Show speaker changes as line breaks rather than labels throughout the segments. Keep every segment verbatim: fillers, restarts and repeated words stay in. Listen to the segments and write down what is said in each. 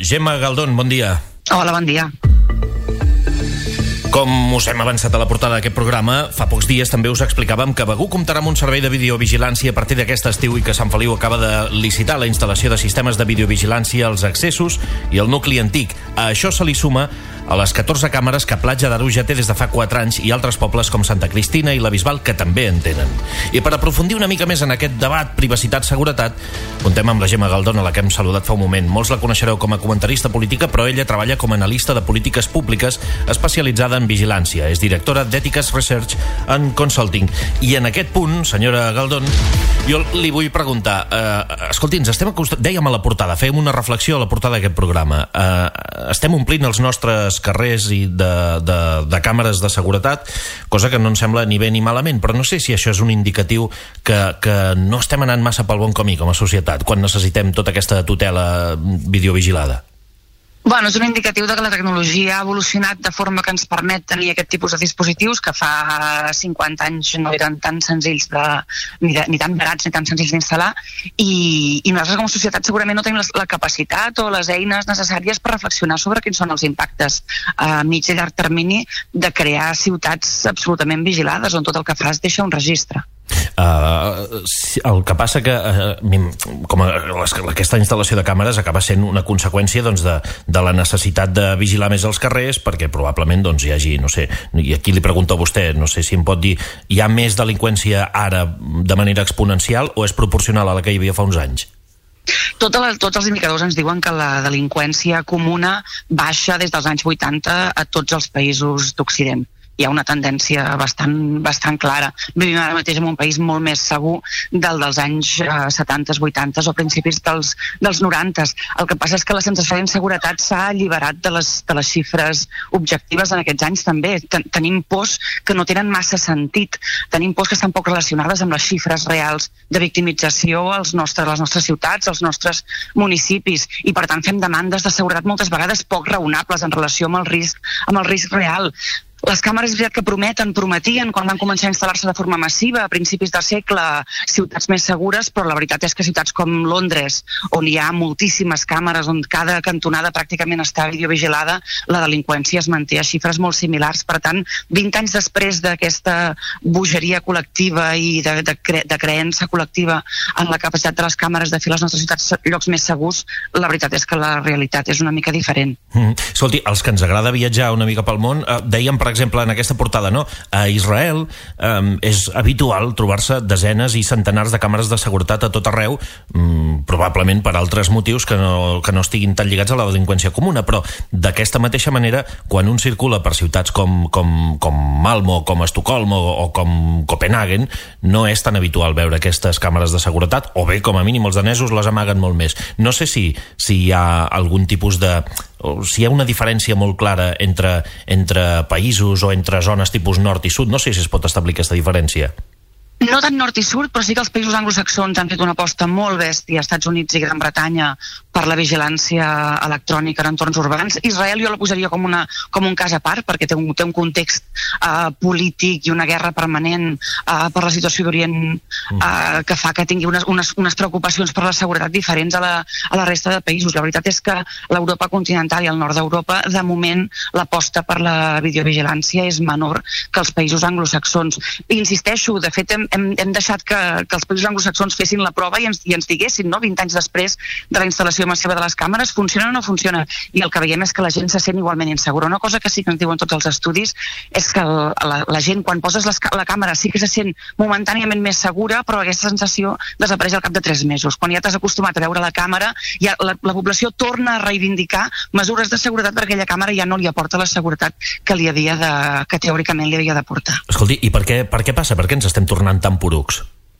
Gemma Galdón, bon dia.
Hola, bon dia.
Com us hem avançat a la portada d'aquest programa, fa pocs dies també us explicàvem que Begur comptarà amb un servei de videovigilància a partir d'aquest estiu i que Sant Feliu acaba de licitar la instal·lació de sistemes de videovigilància als accessos i al nucli antic. A això se li suma a les catorze càmeres que Platja d'Aro ja té des de fa quatre anys i altres pobles com Santa Cristina i la Bisbal que també en tenen. I per aprofundir una mica més en aquest debat privacitat-seguretat, contem amb la Gemma Galdón, a la que hem saludat fa un moment. Molts la coneixereu com a comentarista política, però ella treballa com a analista de polítiques públiques especialitzada en vigilància. És directora d'Ètiques Research and Consulting. I en aquest punt, senyora Galdón, jo li vull preguntar, eh, escolti, ens estem acostumats, dèiem a la portada, fèiem una reflexió a la portada d'aquest programa, eh, estem omplint els nostres carrers i de, de, de càmeres de seguretat, cosa que no ens sembla ni bé ni malament, però no sé si això és un indicatiu que, que no estem anant massa pel bon camí com a societat, quan necessitem tota aquesta tutela videovigilada.
Bueno, és un indicatiu de que la tecnologia ha evolucionat de forma que ens permet tenir aquest tipus de dispositius que fa cinquanta anys no eren tan senzills de, ni, de, ni tan barats ni tan senzills d'instal·lar i, i nosaltres com a societat segurament no tenim la, la capacitat o les eines necessàries per reflexionar sobre quins són els impactes a mig i llarg termini de crear ciutats absolutament vigilades on tot el que fas deixa un registre.
Uh, el que passa que uh, com a, aquesta instal·lació de càmeres acaba sent una conseqüència doncs, de, de la necessitat de vigilar més els carrers perquè probablement doncs, hi hagi, no sé, i aquí li pregunto a vostè, no sé si em pot dir, hi ha més delinqüència ara de manera exponencial o és proporcional a la que hi havia fa uns anys?
Tot el, tots els indicadors ens diuen que la delinqüència comuna baixa des dels anys vuitanta a tots els països d'Occident. Hi ha una tendència bastant, bastant clara. Vivim ara mateix en un país molt més segur del dels anys eh, setanta, vuitanta o principis dels, dels noranta. El que passa és que la sensació d'inseguretat s'ha alliberat de les, de les xifres objectives en aquests anys també. Ten, tenim pors que no tenen massa sentit. Tenim pors que estan poc relacionades amb les xifres reals de victimització als nostres, a les nostres ciutats, als nostres municipis. I per tant fem demandes de seguretat moltes vegades poc raonables en relació amb el risc, amb el risc real. Les càmeres, és veritat que prometen, prometien, quan van començar a instal·lar-se de forma massiva a principis del segle, ciutats més segures, però la veritat és que ciutats com Londres, on hi ha moltíssimes càmeres, on cada cantonada pràcticament està videovigilada, la delinqüència es manté a xifres molt similars. Per tant, vint anys després d'aquesta bogeria col·lectiva i de, de, cre de creença col·lectiva en la capacitat de les càmeres de fer les nostres ciutats llocs més segurs, la veritat és que la realitat és una mica diferent.
Mm. Escolti, els que ens agrada viatjar una mica pel món, eh, dèiem, per exemple, en aquesta portada, no? A Israel eh, és habitual trobar-se desenes i centenars de càmeres de seguretat a tot arreu, mm, probablement per altres motius que no, que no estiguin tan lligats a la delinqüència comuna, però d'aquesta mateixa manera, quan un circula per ciutats com, com, com Malmo, com Estocolm o, o com Copenhagen, no és tan habitual veure aquestes càmeres de seguretat, o bé, com a mínim, els danesos les amaguen molt més. No sé si, si hi ha algun tipus de... o si hi ha una diferència molt clara entre, entre països o entre zones tipus nord i sud. No sé si es pot establir aquesta diferència.
No tant nord i sud, però sí que els països anglosaxons han fet una aposta molt bèstia, Estats Units i Gran Bretanya, per la vigilància electrònica en entorns urbans. Israel jo la posaria com, una, com un cas a part, perquè té un, té un context uh, polític i una guerra permanent uh, per la situació d'Orient uh, que fa que tingui unes, unes, unes preocupacions per la seguretat diferents a la, a la resta de països. La veritat és que l'Europa continental i el nord d'Europa, de moment, l'aposta per la videovigilància és menor que els països anglosaxons. I insisteixo, de fet, hem, hem, hem deixat que, que els països anglosaxons fessin la prova i ens, i ens diguessin, no?, vint anys després de la instal·lació massiva de les càmeres, funciona o no funciona? I el que veiem és que la gent se sent igualment insegura. Una cosa que sí que ens diuen tots els estudis és que la, la gent, quan poses les, la càmera, sí que se sent momentàniament més segura, però aquesta sensació desapareix al cap de tres mesos. Quan ja t'has acostumat a veure la càmera, ja la, la població torna a reivindicar mesures de seguretat perquè aquella càmera ja no li aporta la seguretat que li havia de, que teòricament li havia d'aportar.
Escolti, i per què, per què passa? Per què ens estem tornant tan porucs?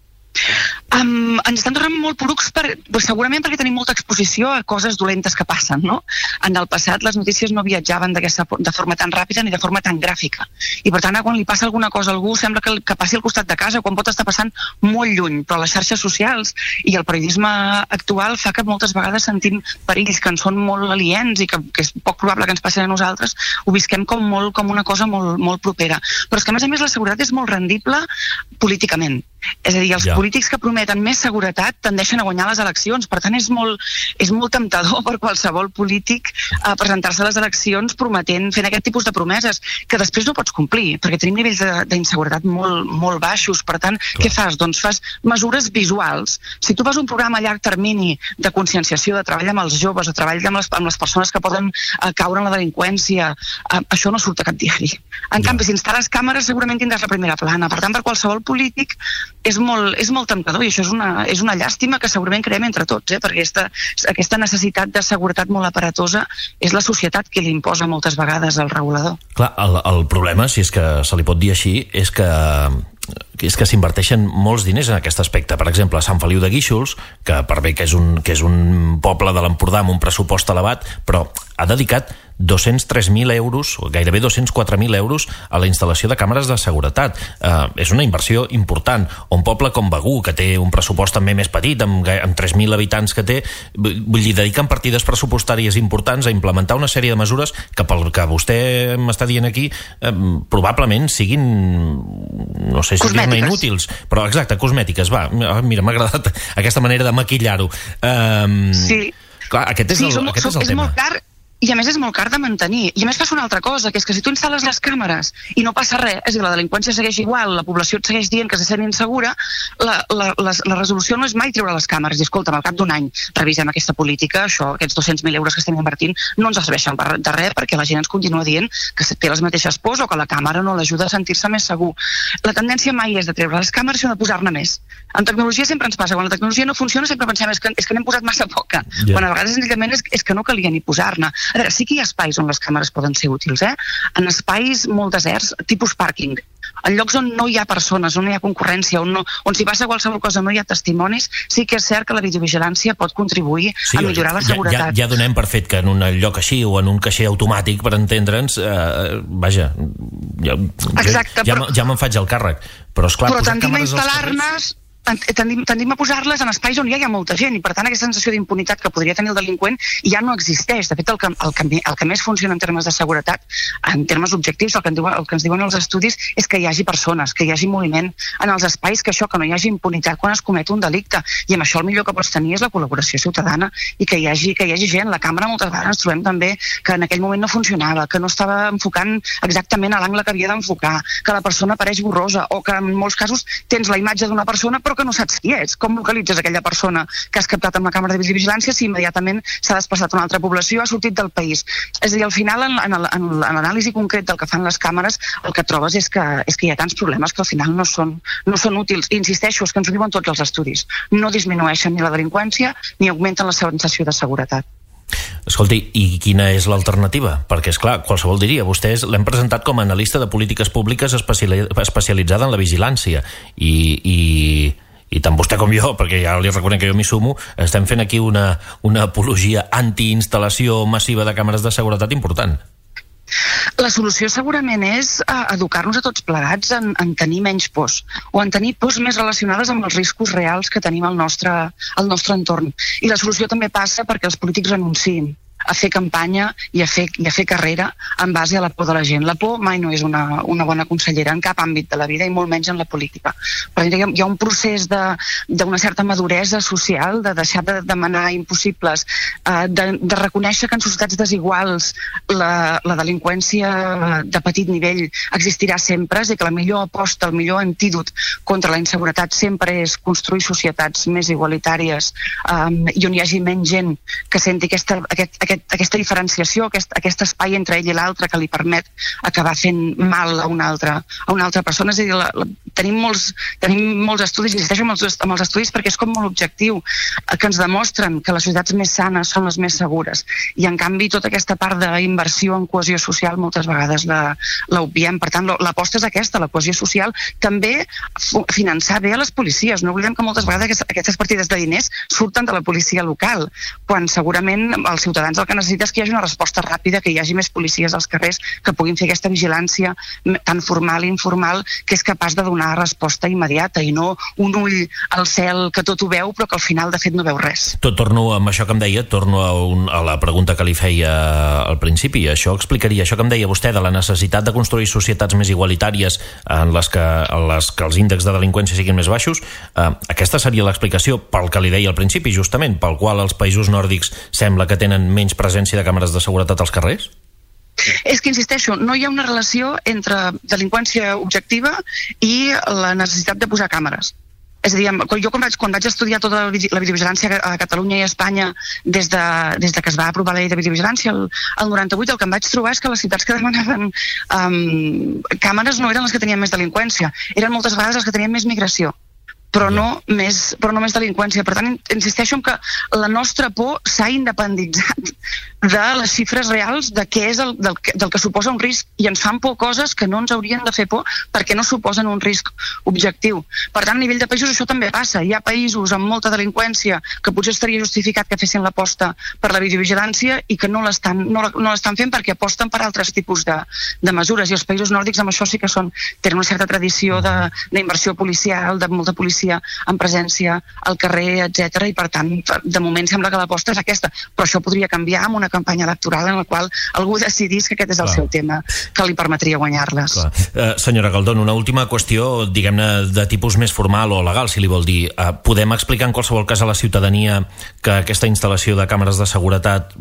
Um, ens estan tornant molt porucs per, pues segurament perquè tenim molta exposició a coses dolentes que passen, no? En el passat les notícies no viatjaven de forma tan ràpida ni de forma tan gràfica i per tant quan li passa alguna cosa a algú sembla que, que passi al costat de casa quan pot estar passant molt lluny, però les xarxes socials i el periodisme actual fa que moltes vegades sentim perills que ens són molt aliens i que, que és poc probable que ens passin a nosaltres, ho visquem com, molt, com una cosa molt, molt propera, però és que a més a més la seguretat és molt rendible políticament. És a dir, els
Ja.
polítics que prometen més seguretat tendeixen a guanyar les eleccions. Per tant, és molt, és molt temptador per qualsevol polític a presentar-se a les eleccions prometent, fent aquest tipus de promeses, que després no pots complir, perquè tenim nivells de- d'inseguretat molt, molt baixos. Per tant, què fas? Doncs fas mesures visuals. Si tu fas un programa a llarg termini de conscienciació, de treball amb els joves, de treball amb les, amb les persones que poden eh, caure en la delinqüència, eh, això no surt a cap diari. En
Ja.
canvi, si instal·les càmeres, segurament tindràs la primera plana. Per tant, per qualsevol polític és molt, és molt temptador, i això és una, és una llàstima que segurament creem entre tots, eh? perquè aquesta, aquesta necessitat de seguretat molt aparatosa és la societat que li imposa moltes vegades al regulador.
Clar, el, el problema, si és que se li pot dir així, és que és que s'inverteixen molts diners en aquest aspecte. Per exemple, a Sant Feliu de Guíxols, que per bé que és un, que és un poble de l'Empordà amb un pressupost elevat, però ha dedicat dos-cents tres mil euros, o gairebé dos-cents quatre mil euros, a la instal·lació de càmeres de seguretat. Eh, és una inversió important. O un poble com Begur, que té un pressupost també més petit, amb, amb tres mil habitants que té, vull dir, dediquen partides pressupostàries importants a implementar una sèrie de mesures que, pel que vostè m'està dient aquí, eh, probablement siguin, no sé si dir-ne inútils, però exacte, cosmètiques, va, mira, m'ha agradat aquesta manera de maquillar-ho. Um,
sí.
Clar, aquest és
sí,
el,
som,
aquest
som,
és el
és
tema.
molt car, i a més és molt car de mantenir. I a més fas una altra cosa, que és que si tu instal·les les càmeres i no passa res, és a dir, la delinqüència segueix igual, la població et segueix dient que se sent insegura, la, la, la, la resolució no és mai treure les càmeres. I escolta'm, al cap d'un any revisem aquesta política, això, aquests dos-cents mil euros que estem invertint no ens serveixen de res, perquè la gent ens continua dient que té les mateixes pors o que la càmera no l'ajuda a sentir-se més segur. La tendència mai és de treure les càmeres, sinó de posar-ne més. En tecnologia sempre ens passa, quan la tecnologia no funciona sempre pensem és que, és que n'hem posat massa poca,
yeah.
quan a vegades senzillament és, és que no calia ni posar-ne. A veure, sí que hi ha espais on les càmeres poden ser útils, eh? En espais molt deserts, tipus pàrquing, en llocs on no hi ha persones, on no hi ha concurrència, on, no, on si passa qualsevol cosa no hi ha testimonis, sí que és cert que la videovigilància pot contribuir
sí,
a millorar la seguretat.
Ja, ja, ja donem per fet que en un lloc així o en un caixer automàtic, per entendre'ns, eh, vaja, ja,
Exacte,
ja,
però,
ja me'n faig el càrrec. Però, esclar,
però tendim a
càmeres als
instal·lar-ne Tendim, tendim a posar-les en espais on ja hi ha molta gent, i per tant aquesta sensació d'impunitat que podria tenir el delinqüent ja no existeix. De fet, el que, el que, el que més funciona en termes de seguretat, en termes objectius, el que, en diuen, el que ens diuen els estudis és que hi hagi persones, que hi hagi moviment en els espais, que això, que no hi hagi impunitat quan es comet un delicte. I amb això el millor que pots tenir és la col·laboració ciutadana i que hi hagi, que hi hagi gent. La càmera moltes vegades ens trobem també que en aquell moment no funcionava, que no estava enfocant exactament a l'angle que havia d'enfocar, que la persona apareix borrosa, o que en molts casos tens la imatge d'una persona però que no saps qui és. Com localitzes aquella persona que has captat amb la càmera de videovigilància si immediatament s'ha desplaçat a una altra població, ha sortit del país? És a dir, al final, en, en, en, en l'anàlisi concret del que fan les càmeres, el que trobes és que, és que hi ha tants problemes que al final no són, no són útils. I insisteixo, és que ens ho diuen tots els estudis. No disminueixen ni la delinqüència ni augmenten la sensació de seguretat.
Escolti, i quina és l'alternativa? Perquè, és clar, qualsevol diria, vostès l'hem presentat com a analista de polítiques públiques especialitzada en la vigilància i, i, i tant vostè com jo, perquè ja li reconec que jo m'hi sumo, estem fent aquí una, una apologia anti-instal·lació massiva de càmeres de seguretat important.
La solució segurament és uh, educar-nos a tots plegats en, en tenir menys pors, o en tenir pors més relacionades amb els riscos reals que tenim al nostre, al nostre entorn. I la solució també passa perquè els polítics renunciïn a fer campanya i a fer, i a fer carrera en base a la por de la gent. La por mai no és una, una bona consellera en cap àmbit de la vida i molt menys en la política. Però hi ha un procés d'una certa maduresa social, de deixar de demanar impossibles, eh, de, de reconèixer que en societats desiguals la, la delinqüència de petit nivell existirà sempre, és a dir, que la millor aposta, el millor antídot contra la inseguretat sempre és construir societats més igualitàries eh, i on hi hagi menys gent que senti aquesta, aquest, aquest aquesta diferenciació, aquest, aquest espai entre ell i l'altre que li permet acabar fent mal a una altra, a una altra persona. És a dir, la, la, tenim, molts, tenim molts estudis, insisteixo amb els, amb els estudis perquè és com molt objectiu, que ens demostren que les societats més sanes són les més segures. I en canvi tota aquesta part d'inversió en cohesió social moltes vegades l'obviem. Per tant, l'aposta és aquesta, la cohesió social, també finançar bé a les policies. No oblidem que moltes vegades aquestes partides de diners surten de la policia local, quan segurament els ciutadans el que necessita és que hi hagi una resposta ràpida, que hi hagi més policies als carrers que puguin fer aquesta vigilància tan formal i informal, que és capaç de donar resposta immediata i no un ull al cel que tot ho veu però que al final de fet no veu res.
Tot torno amb això que em deia, torno a, un, a la pregunta que li feia al principi. Això explicaria, això que em deia vostè de la necessitat de construir societats més igualitàries en les que, en les que els índexs de delinqüència siguin més baixos. Eh, aquesta seria l'explicació pel que li deia al principi, justament, pel qual els països nòrdics sembla que tenen menys presència de càmeres de seguretat als carrers?
És que, insisteixo, no hi ha una relació entre delinqüència objectiva i la necessitat de posar càmeres. És a dir, jo quan vaig, quan vaig estudiar tota la videovigilància a Catalunya i a Espanya des de, des de que es va aprovar la llei de videovigilància el, el noranta-vuit, el que em vaig trobar és que les ciutats que demanaven um, càmeres no eren les que tenien més delinqüència, eren moltes vegades les que tenien més migració, però no més, però no més delinqüència. Per tant, insisteixo en que la nostra por s'ha independitzat de les xifres reals de què és el, del, del que suposa un risc, i ens fan por coses que no ens haurien de fer por perquè no suposen un risc objectiu. Per tant, a nivell de països això també passa. Hi ha països amb molta delinqüència que potser estaria justificat que fessin l'aposta per la videovigilància i que no l'estan no, no l'estan fent perquè aposten per altres tipus de, de mesures, i els països nòrdics amb això sí que són, tenen una certa tradició d'inversió policial, de molta policia en presència al carrer, etcètera, i per tant, de moment sembla que l'aposta és aquesta, però això podria canviar amb una campanya electoral en la qual algú decidís que aquest és el Clar. seu tema que li permetria guanyar-les.
Uh, senyora Galdón, una última qüestió, diguem-ne, de tipus més formal o legal, si li vol dir. Uh, podem explicar en qualsevol cas a la ciutadania que aquesta instal·lació de càmeres de seguretat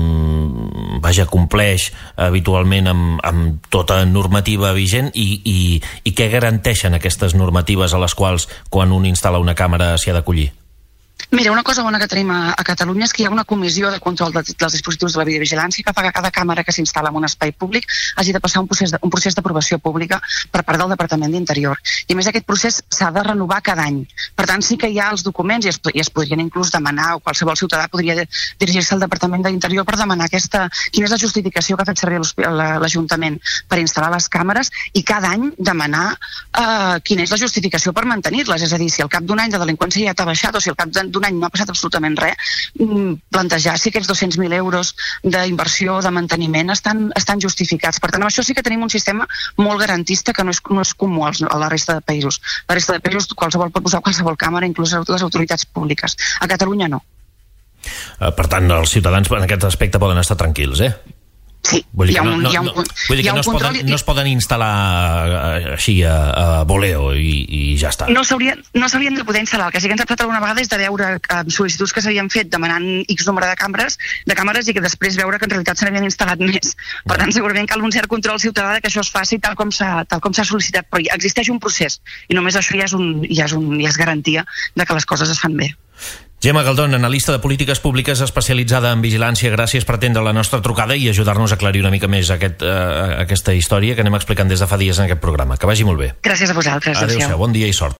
mmm, vaja, compleix habitualment amb, amb tota normativa vigent i, i, i què garanteixen aquestes normatives a les quals, quan un instal·la una càmera, s'hi ha d'acollir?
Mira, una cosa bona que tenim a, a Catalunya és que hi ha una comissió de control de, dels dispositius de la videovigilància que fa que cada càmera que s'instal·la en un espai públic hagi de passar un procés de, un procés d'aprovació pública per part del Departament d'Interior. I a més aquest procés s'ha de renovar cada any. Per tant, sí que hi ha els documents i es, i es podrien inclús demanar, o qualsevol ciutadà podria dirigir-se al Departament d'Interior per demanar aquesta, quina és la justificació que ha fet servir l'Ajuntament per instal·lar les càmeres, i cada any demanar eh, quina és la justificació per mantenir-les. És a dir, si al cap d'un any de delinqüència ja t'ha baixat o si al cap d'un any no ha passat absolutament res, plantejar si aquests dos-cents mil euros d'inversió de manteniment estan, estan justificats. Per tant, amb això sí que tenim un sistema molt garantista que no és, no és comú a la resta de països. La resta de països qualsevol pot posar qualsevol càmera, inclús les autoritats públiques. A Catalunya no.
Per tant, els ciutadans en aquest aspecte poden estar tranquils, eh?
Sí,
vull dir
hi ha un,
no, no,
hi ha un,
no, vull dir que no es, poden, no es poden instal·lar així a, a voleo i, i ja està.
No s'haurien no de poder instal·lar. El que sí que ens ha passat alguna vegada és de veure eh, sol·licituds que s'havien fet demanant X nombre de càmeres, de càmeres i que després veure que en realitat se n'havien instal·lat més. Per tant, segurament cal un cert control ciutadà que això es faci tal com s'ha tal com s'ha sol·licitat. Però existeix un procés i només això ja és, un, ja és, un, ja és garantia de que les coses es fan bé.
Gemma Galdón, analista de polítiques públiques especialitzada en vigilància, gràcies per atendre la nostra trucada i ajudar-nos a aclarir una mica més aquest, uh, aquesta història que anem explicant des de fa dies en aquest programa. Que vagi molt bé.
Gràcies a vosaltres.
Adéu-siau, bon dia i sort.